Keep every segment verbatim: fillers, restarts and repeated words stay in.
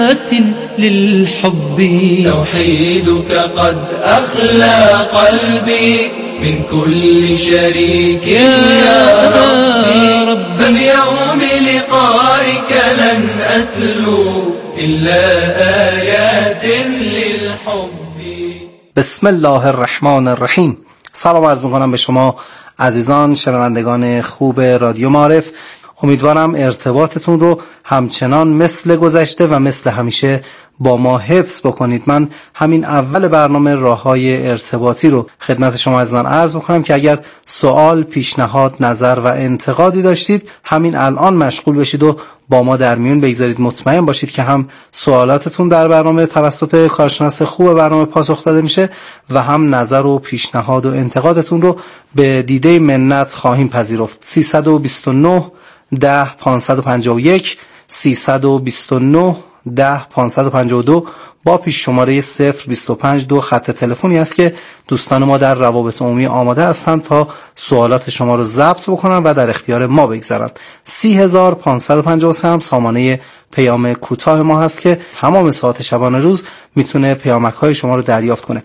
للحب توحيدك قد أخلى قلبي من كل شريك يا ربي فبيوم لقائك لن أتلو إلا آيات للحب. بسم الله الرحمن الرحیم. سلام عرض میکنم به شما عزیزان شنوندگان خوب رادیو معارف. امیدوارم ارتباطتون رو همچنان مثل گذشته و مثل همیشه با ما حفظ بکنید. من همین اول برنامه راههای ارتباطی رو خدمت شما عزیزان عرض میکنم که اگر سوال، پیشنهاد، نظر و انتقادی داشتید همین الان مشغول بشید و با ما در میون بگذارید. مطمئن باشید که هم سوالاتتون در برنامه توسط کارشناس خوب برنامه پاسخ داده میشه و هم نظر و پیشنهاد و انتقادتون رو به دیده منت خواهیم پذیرفت. سیصد و بیست و نه ده پانصد و پنجاه و یک سیصد و بیست و نه ده پانصد و پنجاه و دو با پیش شماره صفر بیست و پنج دو خط تلفنی است که دوستان ما در روابط عمومی آماده هستند تا سوالات شما رو ضبط بکنن و در اختیار ما بگذارن. سی هزار پانصد و پنجاه و سه هم سامانه پیام کوتاه ما هست که تمام ساعت شبانه روز میتونه پیامک های شما رو دریافت کنه.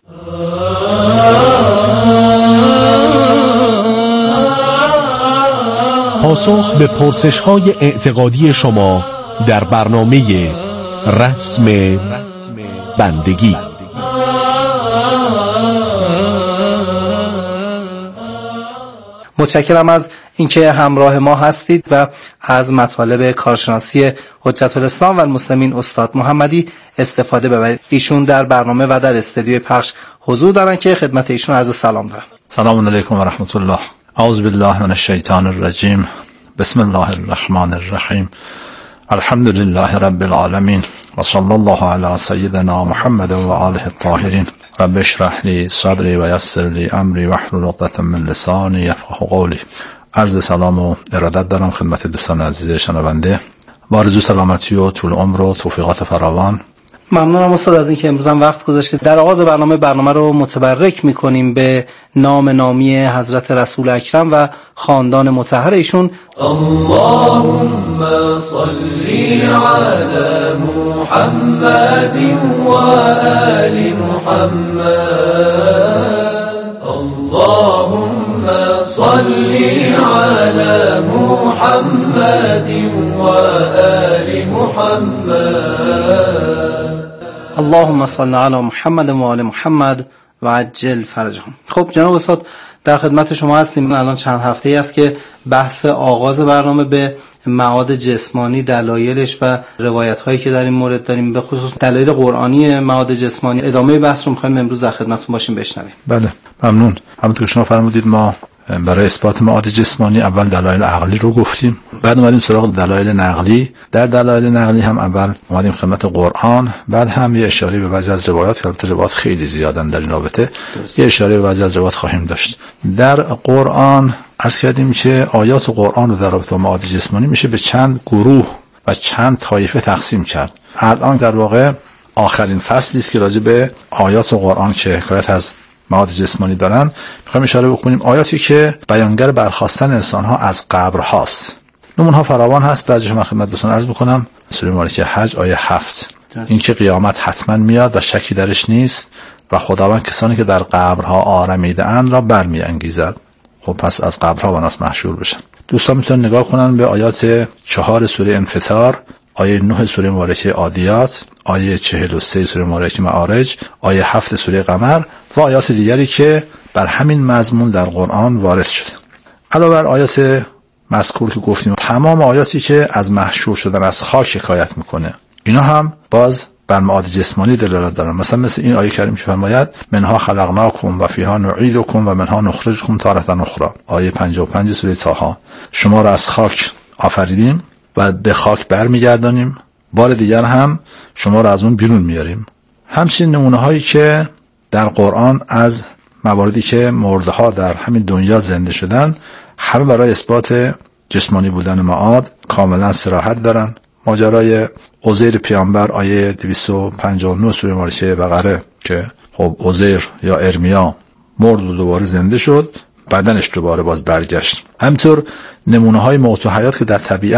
پاسخ به پرسش‌های اعتقادی شما در برنامه رسم بندگی. متشکرم از اینکه همراه ما هستید و از مطالب کارشناسی حجت الاسلام و المسلمین استاد محمدی استفاده ببرید. ایشون در برنامه و در استودیوی پخش حضور دارن که خدمت ایشون عرض سلام دارم. سلام علیکم و رحمت الله. اعوذ بالله من الشیطان الرجیم. بسم الله الرحمن الرحیم. الحمد لله رب العالمین و صلی الله علی سیدنا محمد و آله الطاهرین. رب اشرح لی صدری و یسر لی امری واحلل عقدة من لسانی یفقهوا قولی. عرض سلام و ارادت دارم خدمت دوستان عزیز شنونده. با آرزوی سلامتی و طول عمر و توفیقات فراوان. ممنونم استاد از اینکه امروز هم وقت گذاشتید. در آغاز برنامه برنامه رو متبرک می‌کنیم به نام نامی حضرت رسول اکرم و خاندان مطهر ایشون. اللهم صل علی محمد و آل محمد. اللهم صل علی محمد و آل محمد. اللهم صل علی محمد و آل محمد و عجل فرجهم. خب جناب استاد در خدمت شما هستیم. الان چند هفته ای است که بحث آغاز برنامه به معاد جسمانی، دلایلش و روایت هایی که در این مورد داریم، به خصوص دلایل قرآنی معاد جسمانی، ادامه بحث رو می‌خوایم امروز در خدمتتون باشیم بشنویم. بله ممنون. همونطور که شما فرمودید ما برای اثبات معاد جسمانی اول دلایل عقلی رو گفتیم، بعد اومدیم سراغ دلایل نقلی. در دلایل نقلی هم اول اومدیم خدمت قرآن، بعد هم یه اشاره به بعضی از روایات که البته روایات خیلی زیادن در این رابطه، یه اشاره به بعضی از روایات خواهیم داشت. در قرآن عرض کردیم که آیات قرآن رو در رابطه با معاد جسمانی میشه به چند گروه و چند طایفه تقسیم کرد. الان در واقع آخرین فصلی است که راجع به آیات قرآن که حکایت از معاد جسمانی دارن میخوایم اشاره بکنیم. آیاتی که بیانگر برخاستن انسان‌ها از قبر هاست. نمونه‌ها فراوان هست. بعضیش من خدمت دوستان عرض میکنم. سوره مبارکه حج آیه هفت، این که قیامت حتما میاد و شکی درش نیست و خداوند کسانی که در قبرها آرمیده‌اند را برمی‌انگیزد. خب پس از قبرها بناس محشور بشن. دوستان میتونن نگاه کنن به آیات چهار سوره انفطار، آیه نه سوره مبارکه عادیات، آیه چهل و سه سوره مبارکه معارج، آیه هفت سوره قمر و آیات دیگری که بر همین مضمون در قرآن وارد شده. علاوه بر آیات مذکور که گفتیم، تمام آیاتی که از محشور شدن از خاک حکایت میکنه اینا هم باز بر معاد جسمانی دلالت دارن. مثلا مثل این آیه کریم که فرماید منها خلقناکم و فیها نعیدکم و منها نخرجکم تارة اخرى، آیه پنجاه و پنج سوره طه. شما را از خاک آفریدیم و به خاک برمیگردانیم، بار دیگر هم شما را از اون بیرون میاریم. همچنین نمونه هایی که در قرآن از مواردی که مرده ها در همین دنیا زنده شدن همه برای اثبات جسمانی بودن معاد کاملا صراحت دارن. ماجرای عزیر پیامبر آیه دویست و پنجاه و نه سوره مبارکه بقره که خب عزیر یا ارمیا مرد و دوباره زنده شد، بدنش دوباره باز برگشت. همینطور نمونه های موت و حیات که در طبیعت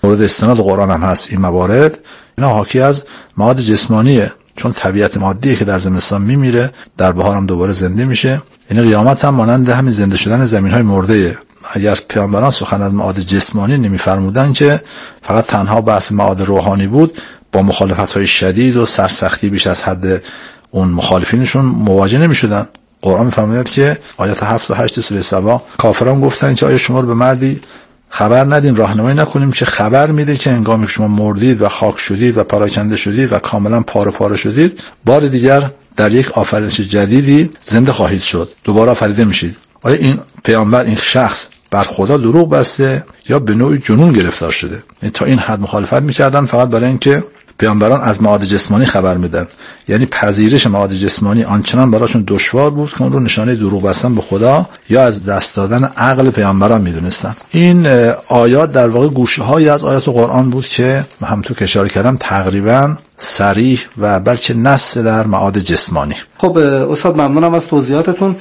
مورد استناد قرآن هم هست این موارد، اینا حاکی از مواد جسمانیه، چون طبیعت مادیه که در زمستان میمیره، در بهار هم دوباره زنده میشه. یعنی قیامت هم مانند همین زنده شدن زمین‌های مرده. اگر پیامبران سخن از مواد جسمانی نمیفرمودن که فقط تنها بحث مواد روحانی بود، با مخالفت‌های شدید و سرسختی بیش از حد اون مخالفینشون مواجه نمی‌شدن. قرآن می‌فرماید که آیات هفت و هشت سوره سبا، کافران گفتن که آیا شما رو به مردی خبر ندیم، راهنمایی نکنیم که خبر میده که هنگامی که شما مردید و خاک شدید و پراکنده شدید و کاملا پاره پاره شدید، بار دیگر در یک آفرینش جدیدی زنده خواهید شد، دوباره آفریده میشید. آیا این پیامبر، این شخص بر خدا دروغ بسته یا به نوعی جنون گرفتار شده؟ یعنی تا این حد مخالفت میکردن فقط برای اینکه پیامبران از مواد جسمانی خبر میدن. یعنی پذیرش مواد جسمانی آنچنان براشون دشوار بود که اون رو نشانه دروغ بستن به خدا یا از دست دادن عقل پیامبران میدونستن. این آیات در واقع گوشه‌هایی از آیات قرآن بود که همونطور که اشاره کردم تقریبا صریح و بلکه نص در مواد جسمانی. خب استاد ممنونم از توضیحاتتون.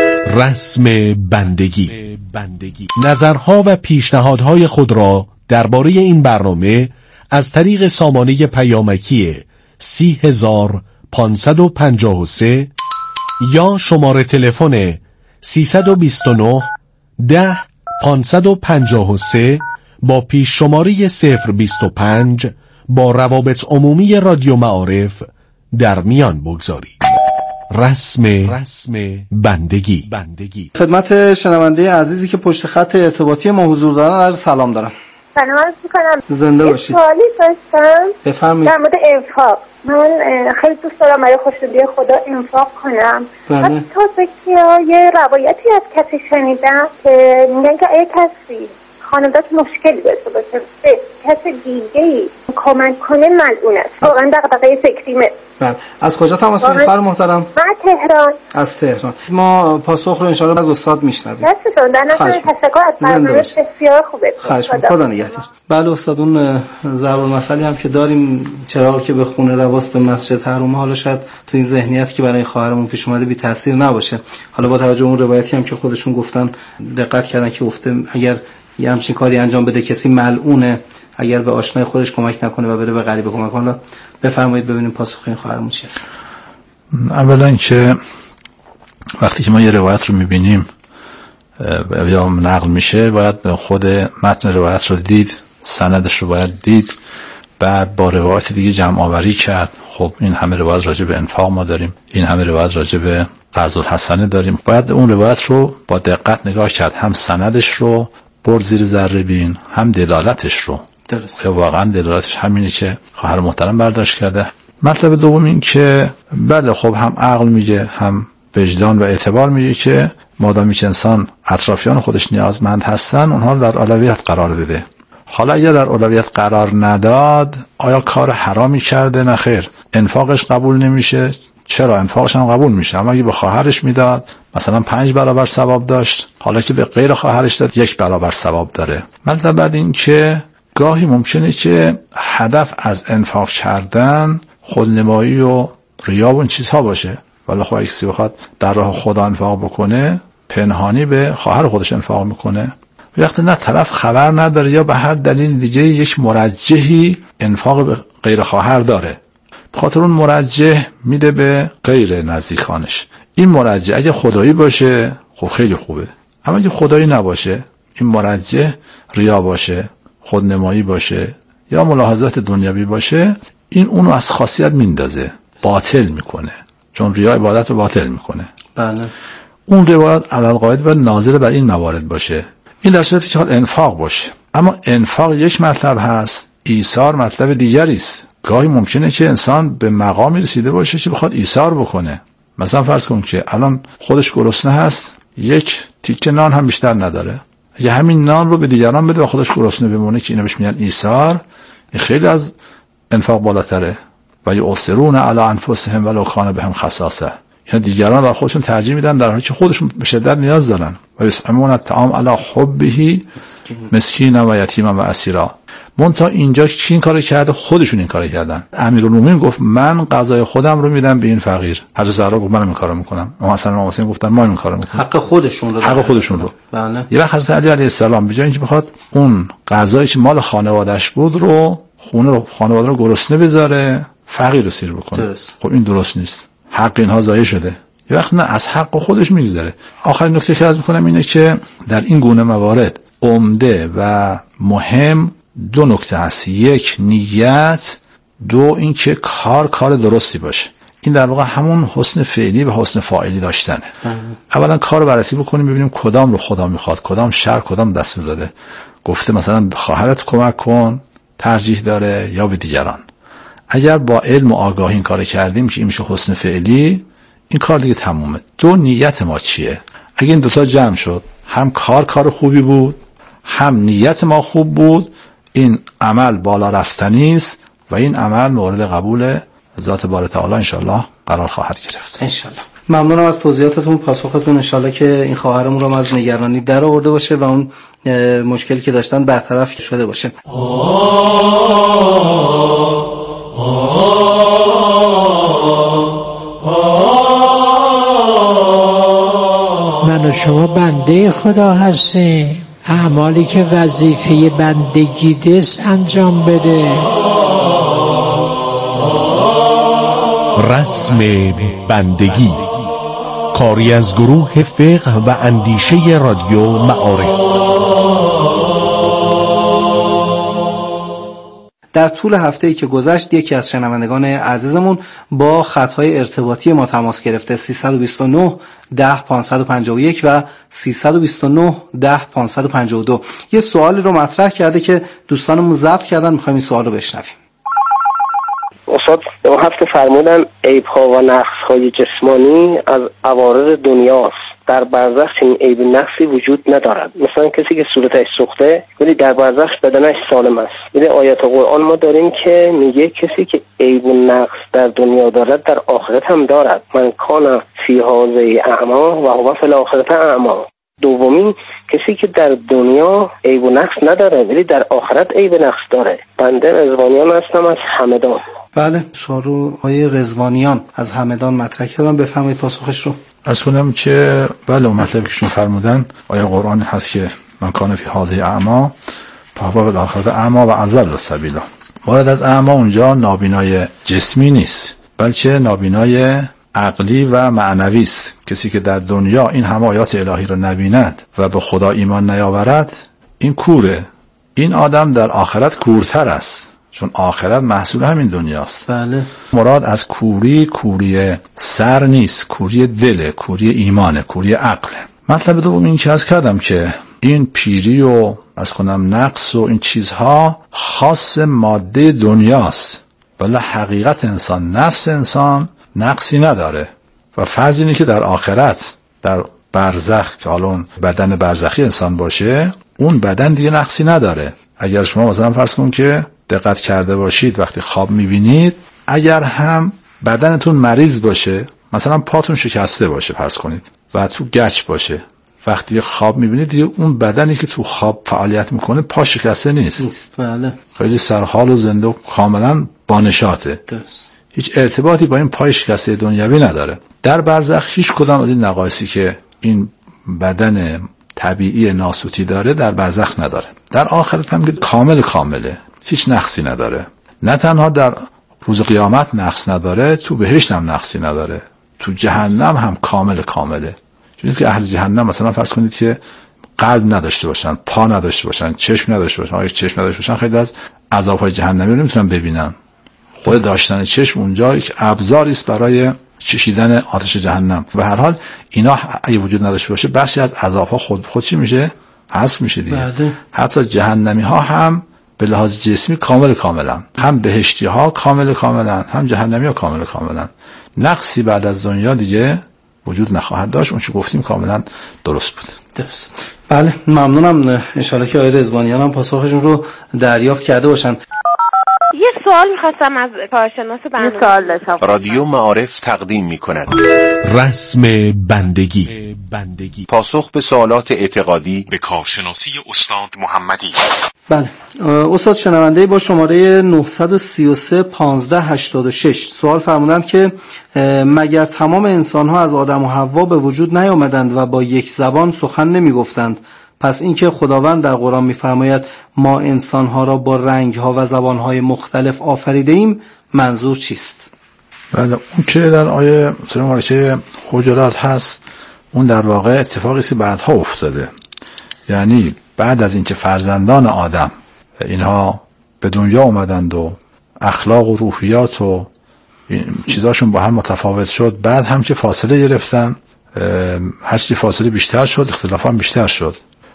رسم بندگی. نظرها و پیشنهادهای خود را درباره این برنامه از طریق سامانه پیامکی سی هزار پانصد و پنجاه و سه یا شماره تلفن سیصد و بیست و نه ده پانصد و پنجاه و سه با پیش شماره صفر بیست و پنج با روابط عمومی رادیو معارف در میان بگذارید. رسم رسم بندگی. خدمت شنونده عزیزی که پشت خط ارتباطی ما حضور دارن عرض سلام دارم. سلام عرض می‌کنم. زنده باشید. سوالی داشتم. بفرمایید. در مورد انفاق. من خیلی دوست دارم برای خوشنودی خدا انفاق کنم. بله. تا فکر یه روایتی از کسی شنیدم که میگن که اگه کسی خانواده‌اش مشکلی داشته باشه به کسی دیگه‌ای کمک کنه ملعون است. واقعا دغدغه فکریمه. بله. از کجا تماس میگیرید خانم محترم؟ من تهران. از تهران. ما پاسخ رو ان شاء الله از استاد میشنویم. دستتون در نظر تشکر از برنامه بسیار خوبه. خواهش می‌کنم. خدا نگهدار. بله استاد، اون ضرب المثلی هم که داریم، چراغی که به خونه رواست به مسجد حرومه، حالا شاید تو این ذهنیت که برای خواهرمون پیش اومده بی تاثیر نباشه. حالا با توجه به اون روایتی هم که خودشون گفتن دقت کردن که گفته اگر یه همچین کاری انجام بده کسی ملعونه، اگر به آشنای خودش کمک نکنه و بره به غریبه کمک کنه. بفرمایید ببینیم پاسخ این خواهرمون چی است. اولا که وقتی که ما یه روایت رو میبینیم یا نقل میشه، باید خود متن روایت رو دید، سندش رو باید دید، بعد با روایت دیگه جمع آوری کرد. خب این همه روایت راجع به انفاق ما داریم، این همه روایت راجع به قرض الحسنه داریم، باید اون روایت رو با دقت نگاه کرد، هم سندش رو برد زیر ذره بین، هم دلالتش رو. درست. یا واقعا دلالتش همینه که خواهر محترم برداشت کرده. مطلب دوم این که بله خب هم عقل میگه، هم وجدان و اعتبار میگه که مادامی که انسان اطرافیان خودش نیازمند هستن، اونها رو در اولویت قرار بده. حالا اگر در اولویت قرار نداد، آیا کار حرامی کرده؟ نه خیر. انفاقش قبول نمیشه. چرا؟ انفاقش هم قبول میشه، اما اگه به خواهرش میداد مثلا پنج برابر ثواب داشت، حالا که به غیر خواهرش داد یک برابر ثواب داره. مطلب بعد این که گاهی ممکنه که هدف از انفاق کردن خودنمایی و ریا و این چیزها باشه، ولی خب اگه کسی بخواد در راه خدا انفاق بکنه، پنهانی به خواهر خودش انفاق میکنه. وقتی نه طرف خبر نداره یا به هر دلیل دیگه یک مرجحی انفاق به غیر خواهر داره، بخاطر اون مرجح میده به غیر نزدیکانش. این مرجح اگه خدایی باشه خب خیلی خوبه، اما اگه خدایی نباشه، این مرجح ریا باشه، خودنمایی باشه یا ملاحظات دنیوی باشه، این اونو از خاصیت میندازه، باطل میکنه، چون ریا عبادت رو باطل میکنه. بله. اون روایت علالقاعده باید ناظر بر این موارد باشه. این در صورتی که حال انفاق باشه. اما انفاق یک مطلب هست، ایثار مطلب دیگری است. گاهی ممکنه که انسان به مقامی رسیده باشه که بخواد ایثار بکنه. مثلا فرض کن که الان خودش گرسنه هست، یک تیکه نان هم بیشتر نداره، اگه همین نان رو به دیگران بده و خودش گرسنه بمونه، که اینا بهش میگن ایثار، این خیلی از انفاق بالاتره. و یؤثرون علی انفسهم ولو کان بهم خصاصه، یعنی دیگران را خودشون ترجیح میدن در حالی که خودشون به شدت نیاز دارن. و یطعمون الطعام علی حبه مسکینا و یتیما و اسیرا. منتها اینجا کی این کارو کرده؟ خودشون این کارو کردن. امیرالمومنین گفت من قضای خودم رو میدم به این فقیر. حضرت زهرا گفت منم این کارو میکنم. اما حسن و حسین گفتن ما این کارو میکنیم. حق خودشون رو حق خودشون رو. بله. یه وقت حضرت علی علیه السلام به جای اینکه بخواد اون غذایی که مال خانواده‌اش بود رو خونه رو خانواده رو گرسنه بذاره، فقیر رو سیر بکنه. درست. خب این درست نیست. حق اینها ضایع شده. یه وقت نه از حق خودش میگذره. آخرین نکته که عرض میکنم اینه که در این گونه موارد عمده و مهم دو نکته هست. یک نیت، دو اینکه کار کار درستی باشه. این در واقع همون حسن فعلی و حسن فاعلی داشتنه. اولا کار رو بررسی بکنیم ببینیم کدام رو خدا میخواد، کدام شر کدام دستور داده. گفته مثلا به خواهرت کمک کن ترجیح داره یا به دیگران. اگر با علم و آگاهی این کار کردیم که این میشه حسن فعلی، این کار دیگه تمومه. دو نیت ما چیه؟ اگه این دوتا جمع شد، هم کار کار خوبی بود، هم نیت ما خوب بود، این عمل بالا رفتنی است و این عمل مورد قبول ذات باری تعالی انشالله قرار خواهد گرفت. انشالله. ممنونم از توضیحاتتون، پاسختون. انشالله که این خواهرمون رو از نگرانی در آورده باشه و اون مشکلی که داشتن برطرف شده باشه. من و شما بنده خدا هستیم، اعمالی که وظیفه بندگی دست انجام بده. رسم بندگی، کاری از گروه فقه و اندیشه رادیو معارف. در طول هفته‌ای که گذشت یکی از شنوندگان عزیزمون با خطهای ارتباطی ما تماس گرفته. سیصد و بیست و نه ده پانصد و پنجاه و یک و سیصد و بیست و نه ده پانصد و پنجاه و دو یه سوالی رو مطرح کرده که دوستانمون ضبط کردن، می‌خوایم این سوال رو بشنویم. استاد دو هفته فرمودن عیب‌ها و نقص‌های جسمانی از عوارض دنیاست. در برزخ این عیب نقصی وجود ندارد. مثلا کسی که صورتش سوخته ولی در برزخ بدنش سالم است. ولی آیات قرآن ما داریم که میگه کسی که عیب و نقص در دنیا دارد در آخرت هم دارد. من کان فی هذه اعما و هو فی الاخرة اعما. دومی کسی که در دنیا عیب و نقص نداره ولی در آخرت عیب و نقص داره. بنده رضوانیان هستم از همدان. بله، سوال رو آقای رضوانیان از همدان مطرح کردن، بفرمایید پاسخش رو. از کنم که بله مطلبی که شما فرمودن آیه قرآن هست که من کان فی هذه اعما فهو فی الاخرة اعما و اضل سبیلا. مراد از اعما اونجا نابینای جسمی نیست، بلکه نابینای عقلی و معنوی است. کسی که در دنیا این همه آیات الهی رو نبیند و به خدا ایمان نیاورد، این کوره. این آدم در آخرت کورتر است، چون آخرت محصول همین دنیاست. بله. مراد از کوری کوری سر نیست، کوری دل، کوری ایمان، کوری عقل. مطلب دوم این که از کردم که این پیری و از کنم نقص و این چیزها خاص ماده دنیاست، ولی حقیقت انسان، نفس انسان نقصی نداره و فرض اینه که در آخرت در برزخ که حالا بدن برزخی انسان باشه، اون بدن دیگه نقصی نداره. اگر شما مثلا فرض کن که دقت کرده باشید وقتی خواب میبینید، اگر هم بدنتون مریض باشه، مثلا پاتون شکسته باشه فرض کنید و تو گچ باشه، وقتی خواب میبینید دیگه اون بدنی که تو خواب فعالیت میکنه پا شکسته نیست. نیست. بله. خیلی سرحال و زنده و کاملا بانشاته. درست. هیچ ارتباطی با این پای شکسته دنیوی نداره. در برزخ هیچ کدام از این نقایصی که این بدن طبیعی ناسوتی داره در برزخ نداره. در آخرت هم که کامل کامله، هیچ نقصی نداره. نه تنها در روز قیامت نقص نداره، تو بهشت هم نقصی نداره، تو جهنم هم کامل کامله. چون که اهل جهنم مثلا فرض کنید که قلب نداشته باشن، پا نداشته باشن، چشم نداشته باشن. اگه چشم نداشته باشن خیلی از عذاب‌های جهنمی رو نمیتونن ببینن. خود داشتن چشم اونجا یک ابزاری است برای چشیدن آتش جهنم. و هر حال اینا اگه وجود نداشته باشه بخشی از عذاب‌ها خود خود چی میشه؟ حذف میشه دیگه. بله. حتی جهنمی ها هم به لحاظ جسمی کامل کاملا، هم بهشتی ها کامل کاملا، هم جهنمی ها کامل کاملا. نقصی بعد از دنیا دیگه وجود نخواهد داشت. اون چه گفتیم کاملا درست بود. درست. بله، ممنونم. ان شاءالله که آقای رضوانیان هم پاسخشون رو دریافت کرده باشن. یه سوال میخواستم از کارشناس برنامه. سوال داشتم. رادیو معارف تقدیم میکند رسم بندگی. بندگی پاسخ به سوالات اعتقادی به کارشناسی استاد محمدی. بله استاد، شنونده با شماره نه سه سه پانزده هشتاد و شش سوال فرمودند که مگر تمام انسان ها از آدم و حوا به وجود نیامدند و با یک زبان سخن نمی گفتند؟ پس اینکه خداوند در قرآن می‌فرماید ما انسان‌ها را با رنگ‌ها و زبان‌های مختلف آفریده ایم، منظور چیست؟ بله، اون که در آیه سوره مبارکه حجرات هست، اون در واقع اتفاقی است که بعدها افتاده. یعنی بعد از اینکه فرزندان آدم اینها به دنیا اومدند و اخلاق و روحیات و چیزاشون با هم متفاوت شد، بعد هم که فاصله گرفتن، هرچی فاصله بیشتر شد اختلاف هم بیشتر شد.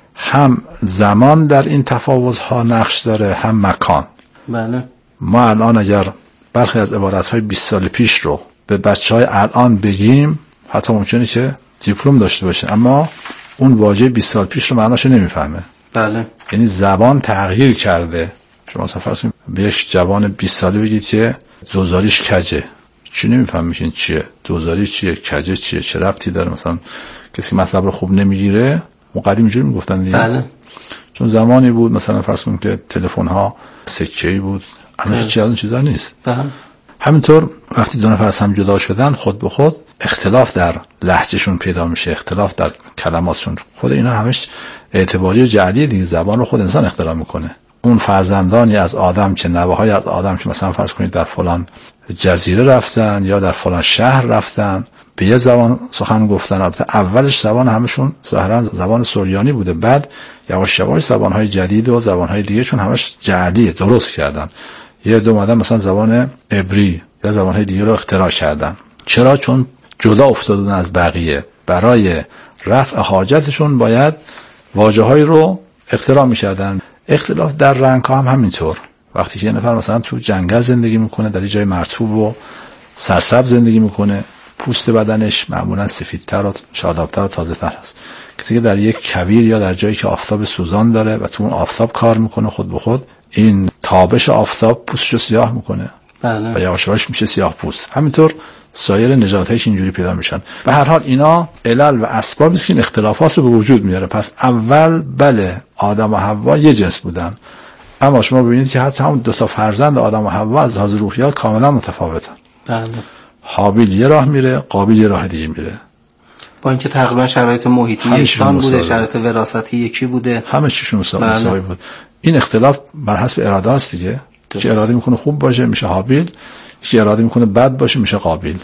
هم زمان در این تفاوت ها نقش داره، هم مکان. بله. ما الان اگر برخی از عبارت های بیست سال پیش رو به بچه های الان بگیم، حتی ممکنه که دیپلم داشته باشه اما اون واژه بیست سال پیش رو معناشو نمیفهمه. بله. یعنی زبان تغییر کرده. شما فرض کنید به یک جوان بیست ساله بگید که دوزاریش کجه، چی نمیفهم میشین چیه، دوزاری چیه، کجه چیه، چه ربطی داره؟ مثلا کسی مطلب رو خوب نمیگیره، مقدم اینجوری میگفتن دیگه. بله. چون زمانی بود مثلا فرض کنید که تلفن ها سکه‌ای بود، الان هیچ از اون چیزا نیست. بله. همینطور وقتی دو نفر از هم جدا شدن، خود به خود اختلاف در لهجهشون پیدا میشه، اختلاف در کلماتشون. خود اینا همش اعتباری و جعلی دیگه، زبان رو خود انسان اختراع میکنه. اون فرزندانی از آدم که نوه‌های از آدم که مثلا فرض کنید در فلان جزیره رفتن یا در فلان شهر رفتن، به یه زبان سخن گفتن. البته اولش زبان همشون ظاهرا زبان سوریانی بوده، بعد یواش یواش زبان‌های جدید و زبان‌های دیگه چون همش جعلی درست کردن. یه دو اومدن مثلا زبان عبری یا زبان‌های دیگه رو اختراع کردن. چرا؟ چون جدا افتادن از بقیه. برای رفع حاجتشون باید واژه‌هایی رو اختراع می‌کردن. اختلاف در رنگ‌ها هم همینطور. وقتی که یه نفر مثلا تو جنگل زندگی میکنه، در یه جای مرطوب و سرسبز زندگی میکنه، پوست بدنش معمولا سفیدتر و شادابتر و تازه‌تر هست. کسی که در یک کویر یا در جایی که آفتاب سوزان داره و تو اون آفتاب کار میکنه، خود به خود این تابش آفتاب پوستشو سیاه میکنه. بله. و یواش یواش میشه سیاه پوست. همینطور سایر نژادهایی که اینجوری پیدا میشن. به هر حال اینا علل و اسبابی است که این اختلافات رو به وجود میاره. پس اول بله آدم و حوا یه جنس بودن، اما شما ببینید که حتی هم دو تا فرزند آدم و حوا از لحاظ روحیات کاملا متفاوتن. بله. حابیل یه راه میره، قابیل یه راه دیگه میره. با اینکه تقریبا شرایط محیطی یکسان بوده، شرایط وراثتی یکی بوده، همه چیشون مساوی بود. این اختلاف بر حسب اراده است دیگه. که اراده میکنه خوب باشه میشه حابیل، که اراده میکنه بد باشه میشه قابیل.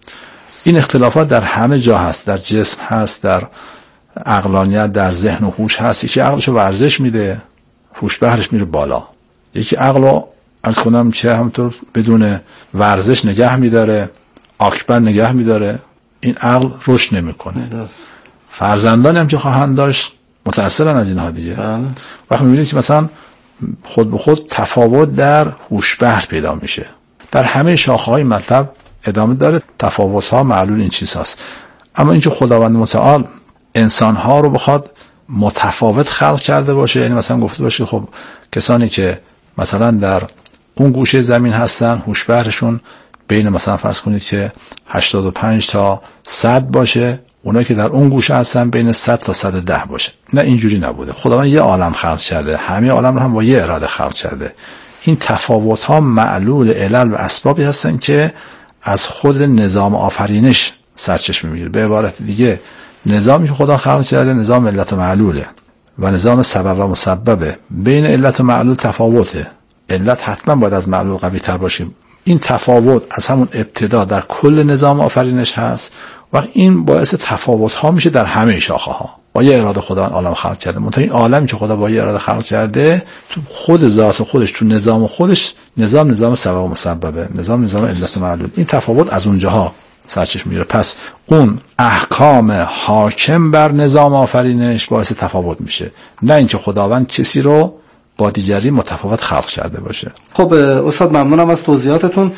این اختلافات در همه جا هست، در جسم هست، در عقلانیت، در ذهن و هوش هست. یکی عقلشو ورزش میده، هوش بهرش میره بالا. یکی عقلو عرض کنم که همونطور بدون ورزش نگه میداره، آکبر نگه میداره، این عقل رشد نمیکنه. فرزندانی هم که خواهند داشت متأثرن از اینها دیگه. وقتی میبینید که مثلا خود به خود تفاوت در هوش بهر پیدا میشه. در همه شاخه‌های مطلب ادامه داره، تفاوت‌ها معلول این چیز هست. اما اینکه خداوند متعال انسان‌ها رو بخواد متفاوت خلق کرده باشه، یعنی مثلا گفته باشه خب کسانی که مثلا در اون گوشه زمین هستن هوش بهرشون بین مثلا فرض کنید که هشتاد و پنج تا صد باشه، اونایی که در اون گوشه هستن بین صد تا صد و ده باشه. نه، اینجوری نبوده. خداوند یه عالم خلق کرده، همه عالم رو هم با یه اراده خلق کرده. این تفاوت‌ها معلول علل و اسبابی هستن که از خود نظام آفرینش سرچشمه میگیره. به عبارت دیگه نظامی که خدا خلق کرده نظام علت و معلوله و نظام سبب و مسببه. بین علت و معلول تفاوته. علت حتما باید از معلول قوی تر باشه. این تفاوت از همون ابتدا در کل نظام آفرینش هست و این باعث تفاوت ها میشه در همه شاخه ها. با یه اراده خدا عالم خلق کرده. منتها این عالمی که خدا با یه اراده خلق کرده تو خود ذات خودش، تو نظام خودش، نظام نظام سبب و مسببه، نظام نظام علت و معلول. این تفاوت از اونجاها سرچشمه میگیره. پس اون احکام حاکم بر نظام آفرینش باعث تفاوت میشه، نه اینکه خداوند کسی رو با دیگری متفاوت خلق کرده باشه. خب استاد ممنونم از توضیحاتتون.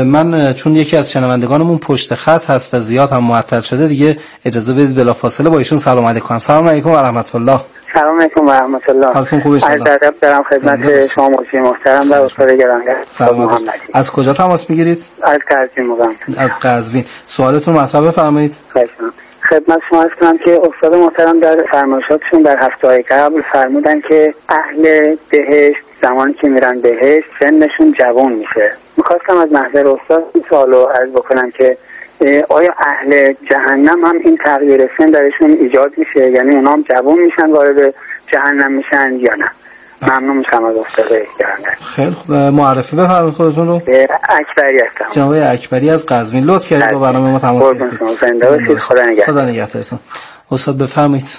من چون یکی از شنوندگانمون پشت خط هست و زیاد هم معطل شده، دیگه اجازه بدید بلافاصله با ایشون سلام علیکم. سلام علیکم و رحمت الله. سلام علیکم و رحمت الله. حالتون خوبه؟ عرض ادب دارم خدمت شما مجری محترم و استاد گرامی. سلام. از کجا تماس میگیرید؟ از قزوین مقام. از قزوین. سوالتون مطرح بفرمایید. خواهش می‌کنم. خدمت شما عرض کنم که استاد محترم در فرمایشاتشون در هفته‌های قبل فرمودن که اهل بهشت زمانی که میرن بهشت سنشون جوان میشه. میخواستم از محضر استاد این سوالو عرض بکنم که آیا اهل جهنم هم این تغییر سن درشون ایجاد میشه؟ یعنی اونا هم جوان میشن وارد جهنم میشن یا نه؟ ممنون میشم از استاد گرامی. خیلی خوب، معرفی بفرمایید خودتون رو. اکبری هستم. جناب اکبری از قزوین، لطف کردید با برنامه ما تماس گرفتید. زنده باشید. خدا نگهدار. خدا نگهدارتون. استاد بفرمایید.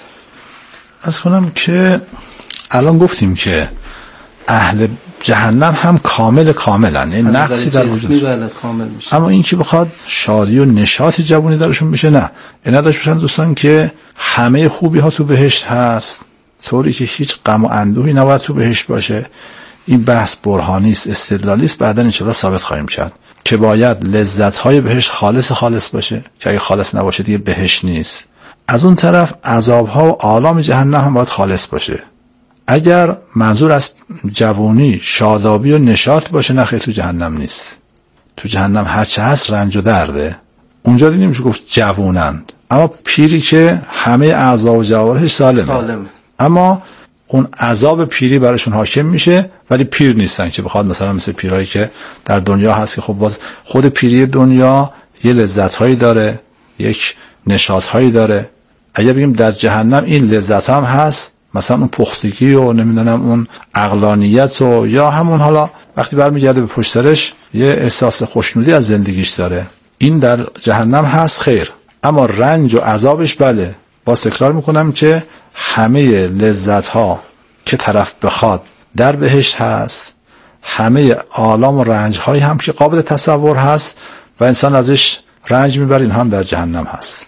از کنم که الان گفتیم که اهل جهنم هم کامل کاملن، این نقصی در وجود کامل میشه. اما این که بخواد شادی و نشاط جوانی درشون بشه نه. این نداشت باشن دوستان که همه خوبی ها تو بهشت هست، طوری که هیچ غم و اندوهی نباید تو بهشت باشه. این بحث برهانی است، استدلالی است، بعدا ان شاءالله ثابت خواهیم کرد که باید لذت های بهشت خالص خالص باشه، که اگه خالص نباشه دیگه بهشت نیست. از اون طرف عذاب ها و آلام جهنم هم باید خالص باشه. اگر منظور از جوانی شادابی و نشاط باشه، نه خیلی تو جهنم نیست. تو جهنم هرچه هست رنج و درده. اونجا دیگه نمیشه گفت جوانند، اما پیری که همه اعضا و جوارحش سالمه. سالم. اما اون عذاب پیری براشون حاکم میشه، ولی پیر نیستن که بخواد مثلا مثل پیرایی که در دنیا هست که خب باز خود پیری دنیا یه لذت‌هایی داره، یک نشاط‌هایی داره. اگر بگیم در جهنم این لذت هم هست، مثلا اون پختگی و نمیدونم اون عقلانیت و یا همون حالا وقتی برمیگرده به پشت سرش یه احساس خوشنودی از زندگیش داره، این در جهنم هست خیر. اما رنج و عذابش بله، باز تکرار میکنم که همه لذت ها که طرف بخواد در بهشت هست، همه آلام و رنج هایی هم که قابل تصور هست و انسان ازش رنج میبره، این هم در جهنم هست.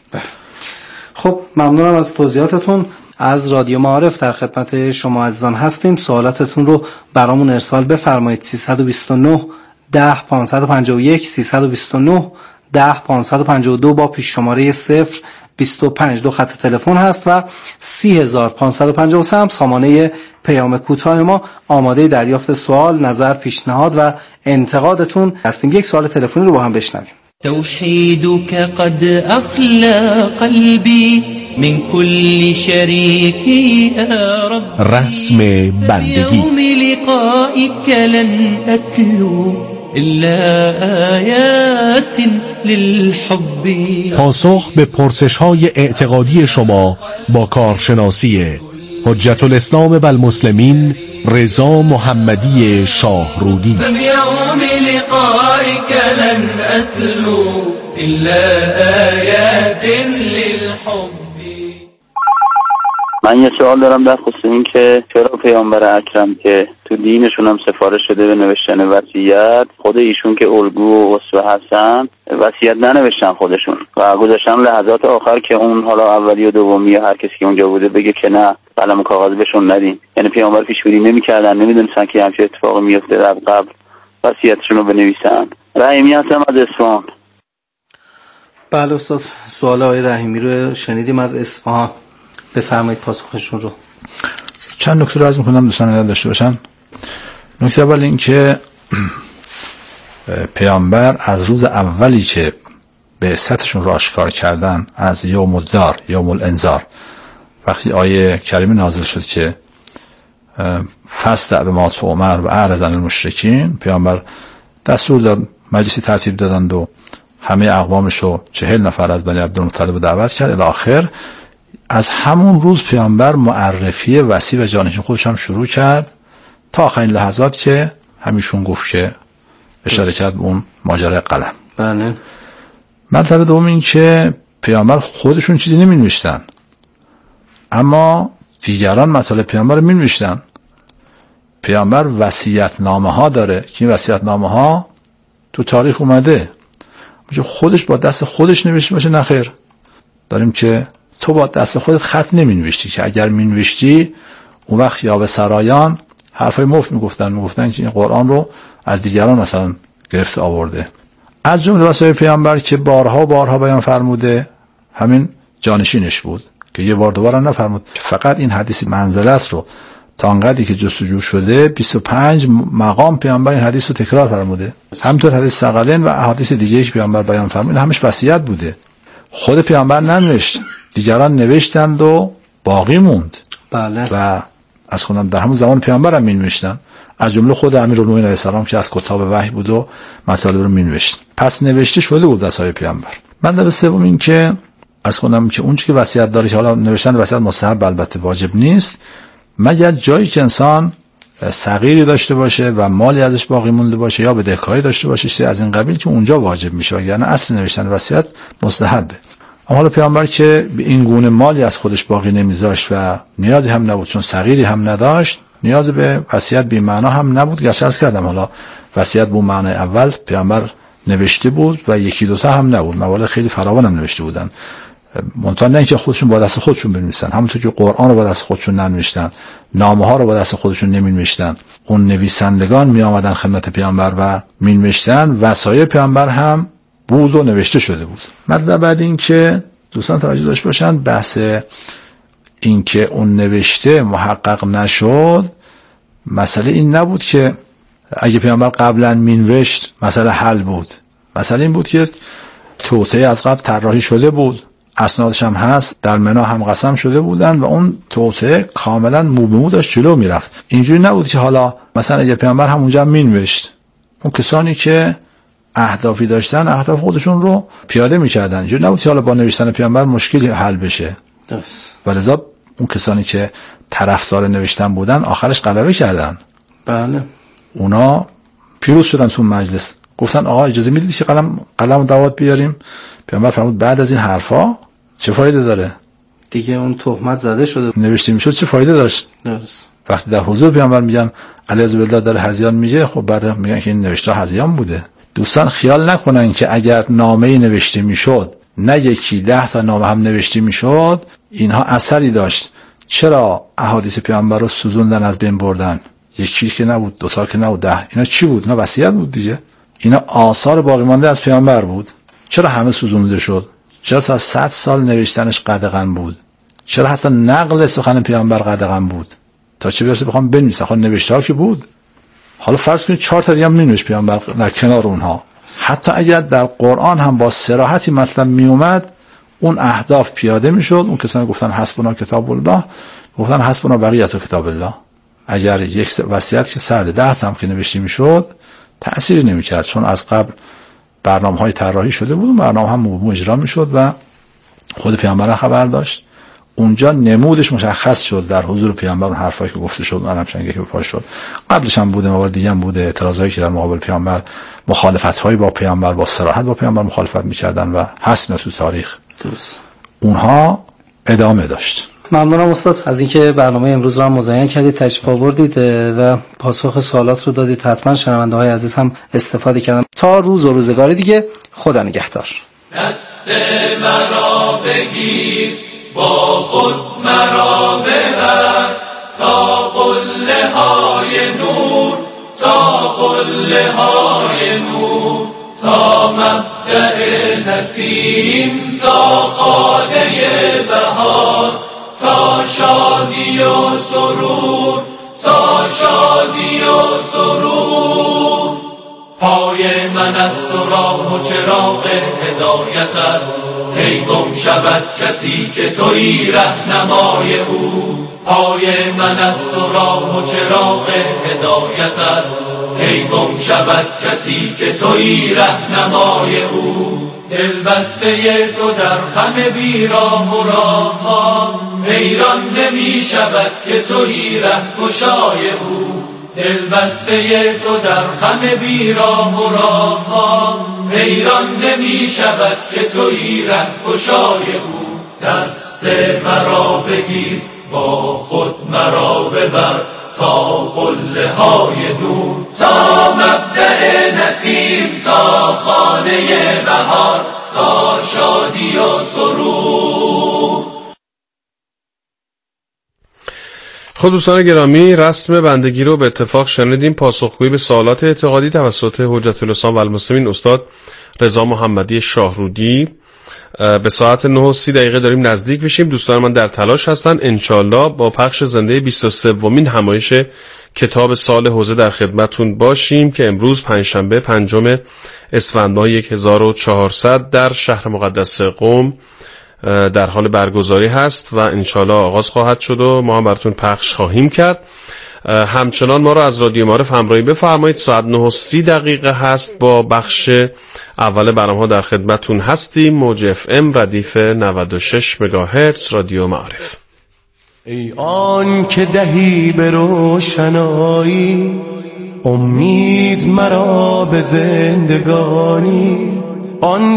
خب ممنونم از توضیحاتتون. از رادیو معارف در خدمت شما عزیزان هستیم. سوالاتتون رو برامون ارسال بفرمایید. سیصد و بیست و نه ده پانصد و پنجاه و یک سیصد و بیست و نه ده پانصد و پنجاه و دو با پیش شماره صفر بیست و پنج دو خط تلفن هست و سی هزار پانصد و پنجاه و سه هم سامانه پیام کوتاه ما. آماده دریافت سوال، نظر، پیشنهاد و انتقادتون هستیم. یک سوال تلفنی رو با هم بشنویم. توحيدك قد أخلى قلبي من كل شريك يا رب. رسم بندگی. يوم لقائك لن أتلو إلا آيات للحب. پاسخ به پرسش‌های اعتقادی شما با کارشناسی حجت الاسلام و المسلمین رضا محمدی شاهرودی. فبيوم لقائك لن أتلو إلا آيات للحب. من یه سوال دارم در خصوص این که چرا پیامبر اکرم که تو دینشون هم سفارش شده به نوشتن وصیت، خود ایشون که الگو و اسوه هستن وصیت ننوشتن خودشون و گذاشتن لحظات آخر که اون حالا اولی و دومی هر کسی که اونجا بوده بگه که نه قلم و کاغذ بهشون ندین. یعنی پیامبر پیش بینی نمی‌کردن، نمی‌دونستن که همچین اتفاقی میفته، در قبل وصیتشون رو بنویسن. رحیمی هستم از اصفهان. بله استاد، سوال آقای رحیمی رو شنیدیم از اصفهان. بفرمایید پاسخشون رو. چند نکته رو عرض می‌کنم دوستان یاد داشته باشن. نکته اول این که پیامبر از روز اولی که بعثتشون رو آشکار کردن، از یوم الدار، یوم الانذار، وقتی آیه کریمه نازل شد که فاستع بما تؤمر و اعرض عن المشرکین، پیامبر دستور داد، مجلسی ترتیب دادند و همه اقوامش رو چهل نفر از بنی عبدالمطلب دعوت کرد الی آخر. از همون روز پیامبر معرفی وصی و جانشین خودش هم شروع کرد تا آخرین لحظات که همیشون گفت که اشاره کرد به اون ماجرای قلم. بله. مطلب دوم این که پیامبر خودشون چیزی نمی نوشتن، اما دیگران مطالب پیامبر رو می نوشتن. پیامبر وصیت نامه ها داره که این وصیت نامه ها تو تاریخ اومده، خودش با دست خودش نوشته باشه نه خیر. داریم که تو با دست خودت خط نمی نوشتی، که اگر می نوشتی اون وقت یا به سرایان حرفای مفت می گفتن می گفتن که این قرآن رو از دیگران مثلا گرفته آورده. از جمله وصایای پیامبر که بارها بارها بیان فرموده همین جانشینش بود که که یه بار دوباره نفرمود فقط این حدیث منزله است رو تا انقدری که جستجو شده بیست و پنج مقام پیامبر این حدیث رو تکرار فرموده. همینطور حدیث ثقلین و احادیث دیگه که پیامبر بیان فرمود همش وصیت بوده. خود پیامبر ننوشت، دیگران نوشتند و باقی موند. بله. و از خودم در همون زمان پیامبر هم می‌نوشتن، از جمله خود امیرالمومنین علیه السلام که از کتاب وحی بود و مطالب رو می‌نوشت. پس نوشته شده بود وصایای پیامبر. مطلب سوم این که از خودم که اون چیزی که وصیت داره که حالا نوشتن وصیت مستحب البته واجب نیست، مگر جایی که انسان صغیری داشته باشه و مالی ازش باقی مونده باشه یا بدهکاری داشته باشه چیزی از این قبیل که اونجا واجب میشه، وگرنه اصل نوشتن وصیت مستحبه. اما حالا پیامبر که به این گونه مالی از خودش باقی نمیذاشت و نیازی هم نبود چون صغیری هم نداشت، نیاز به وصیت بی معنا هم نبود. گرچه عرض کردم حالا وصیت به معنای اول پیامبر نوشته بود و یکی دوتا هم نبود، موارد خیلی فراوان هم نوشته بودن. منتها نه اینکه خودشون با دست خودشون بنویسن، همونطور که قرآن رو با دست خودشون ننوشتن، نامه ها رو با دست خودشون نمینوشتن، اون نویسندگان می آمدن خدمت پیامبر و مینوشتن. وصایای پیامبر هم بود و نوشته شده بود. مطلب بعد این که دوستان توجه داشته باشن، بحث این که اون نوشته محقق نشد، مسئله این نبود که اگه پیامبر قبلا مینوشت مسئله حل بود. مسئله این بود که توطئه از قبل طراحی شده بود، اسنادش هم هست، در منا هم قسم شده بودن و اون توطئه کاملا مو به مو داشت جلو میرفت. اینجوری نبود که حالا مثلا اگه پیامبر هم اونجا مینوشت، اون کسانی که اهدافی داشتن اهداف خودشون رو پیاده میکردن، اینجوری نبود که حالا با نوشتن پیامبر مشکلی حل بشه. درست. ولذا اون کسانی که طرفدار نوشتن بودن آخرش غلبه کردن. بله. اونا پیروز شدن تو مجلس، گفتن آقا اجازه میدید که قلم قلم و دوات بیاریم؟ پیامبر فرمود بعد از این حرفا چه فایده داره؟ دیگه اون تهمت زده شده، نوشته میشد چه فایده داشت؟ درست. وقتی در حضور پیامبر میگن علیه بالله داره هذیان میگه، خب بعد میگن که این نوشته هذیان بوده. دوستان خیال نکنن که اگر نامه‌ای نوشته میشد، نه یکی ده تا نامه هم نوشته میشد، اینها اثری داشت. چرا احادیث پیامبر رو سوزوندن، از بین بردن؟ یکی که نبود، دو تا که نبود، ده. اینا چی بود؟ اینا وصیت بود دیگه. اینا آثار باقی مانده از پیامبر بود. چرا همه سوزونده شد؟ چرا تا صد سال نوشتنش قدغن بود؟ چرا حتی نقل سخن پیامبر قدغن بود؟ تا چه برسه بخوام بنویسن؟ خب نوشته ها که بود. حالا فرض کنید چهار تا دیگه هم مینوشت پیامبر در کنار اونها. حتی اگر در قرآن هم با صراحتی مطلب می اومد، اون اهداف پیاده میشد. اون کسانی گفتن حسبنا کتاب الله، گفتن حسبنا بقیه کتاب الله. اگر یک وصیت که سرد ده تا هم که نوشته میشد تأثیری نمیکرد، چون از قبل برنامه‌های طراحی شده بود و برنامه هم اجرا میشد و خود پیامبر خبر داشت. اونجا نمودش مشخص شد در حضور پیامبر، اون حرفایی که گفته شد، علم چنگی که به پاش شد. قبلش هم بوده، موارد دیگه هم بوده، اعتراضایی که در مقابل پیامبر، مخالفت‌های با پیامبر، با صراحت با پیامبر مخالفت می‌کردن و هست تو تاریخ. درست. اونها ادامه داشت. ممنونم استاد از اینکه برنامه امروز رو هم مزین کردید، تشریف آوردید و پاسخ سوالات رو دادید. حتما شنونده‌های عزیز هم استفاده کردن. تا روز و روزگار دیگه، خدا نگهدار. دست مرا بگیر، با خود مرا ببر، تا قله های نور، تا قله های نور، تا مبدأ نسیم، تا خانه بهار، تا شادی و سرور، تا شادی و سرور. پای من است و راه و چراغ هدایتت، کی گم شود کسی که تویی رهنمای او. پای من است و راه و چراغ هدایتت، کی گم شود کسی که تویی رهنمای او. دل بسته تو در خم بیراه و راه ها، حیران نمی شود که تویی رهگشای او. دل بسته تو در خم بیراه و راه ها، حیران نمی شود که تویی رهگشای او. دست مرا بگیر، با خود مرا ببر، تا قله های نور، تا مبدأ نسیم، تا خانه بهار، تا شادی و سرور. خب دوستان گرامی، رسم بندگی رو به اتفاق شنیدیم. پاسخگویی به سوالات اعتقادی توسط حجت الاسلام و المسلمین استاد رضا محمدی شاهرودی به ساعت نه و سی دقیقه داریم نزدیک میشیم. دوستان من در تلاش هستن انشالله با پخش زنده بیست و سومین همایش کتاب سال حوزه در خدمتون باشیم که امروز پنجشنبه پنجم اسفند ماه هزار و چهارصد در شهر مقدس قم در حال برگزاری هست و انشالله آغاز خواهد شد و ما هم براتون پخش خواهیم کرد. همچنان ما رو از رادیو معارف همراهی بفرمایید. ساعت نه و سی دقیقه هست با بخش اول برنامه ها در خدمتون هستیم. موج اف ام ردیف نود و شش مگاهرتز رادیو معارف. ای آن که دهی به روشنایی امید مرا به زندگانی، آن